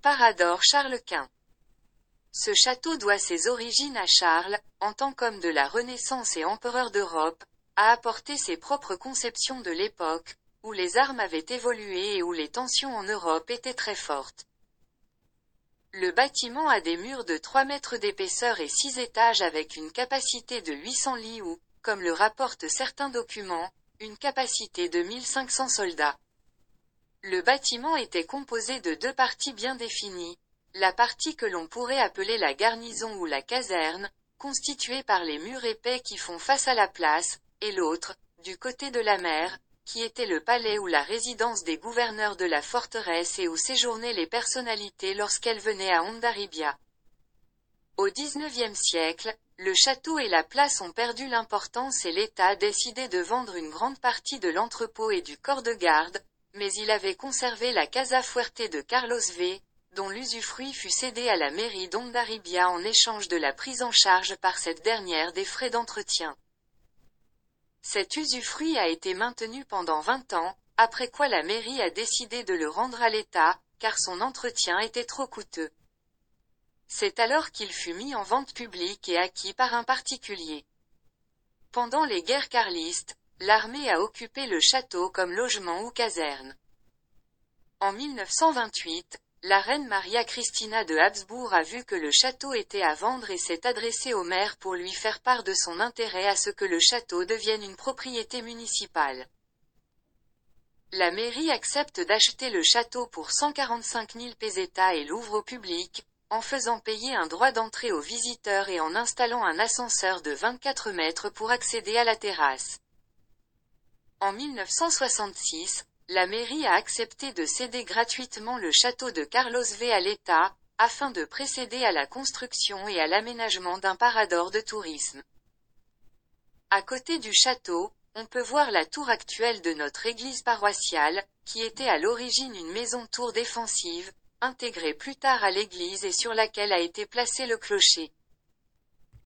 Parador Charles Quint. Ce château doit ses origines à Charles, en tant qu'homme de la Renaissance et empereur d'Europe, a apporté ses propres conceptions de l'époque, où les armes avaient évolué et où les tensions en Europe étaient très fortes. Le bâtiment a des murs de 3 mètres d'épaisseur et 6 étages avec une capacité de 800 lits ou, comme le rapportent certains documents, une capacité de 1500 soldats. Le bâtiment était composé de 2 parties bien définies, la partie que l'on pourrait appeler la garnison ou la caserne, constituée par les murs épais qui font face à la place, et l'autre, du côté de la mer, qui était le palais ou la résidence des gouverneurs de la forteresse et où séjournaient les personnalités lorsqu'elles venaient à Hondarribia. Au XIXe siècle, le château et la place ont perdu l'importance et l'État a décidé de vendre une grande partie de l'entrepôt et du corps de garde, mais il avait conservé la Casa Fuerte de Carlos V, dont l'usufruit fut cédé à la mairie d'Hondarribia en échange de la prise en charge par cette dernière des frais d'entretien. Cet usufruit a été maintenu pendant 20 ans, après quoi la mairie a décidé de le rendre à l'État, car son entretien était trop coûteux. C'est alors qu'il fut mis en vente publique et acquis par un particulier. Pendant les guerres carlistes, l'armée a occupé le château comme logement ou caserne. En 1928, la reine Maria Cristina de Habsbourg a vu que le château était à vendre et s'est adressée au maire pour lui faire part de son intérêt à ce que le château devienne une propriété municipale. La mairie accepte d'acheter le château pour 145 000 pesetas et l'ouvre au public, en faisant payer un droit d'entrée aux visiteurs et en installant un ascenseur de 24 mètres pour accéder à la terrasse. En 1966, la mairie a accepté de céder gratuitement le château de Carlos V à l'État, afin de précéder à la construction et à l'aménagement d'un parador de tourisme. À côté du château, on peut voir la tour actuelle de notre église paroissiale, qui était à l'origine une maison-tour défensive, intégrée plus tard à l'église et sur laquelle a été placé le clocher.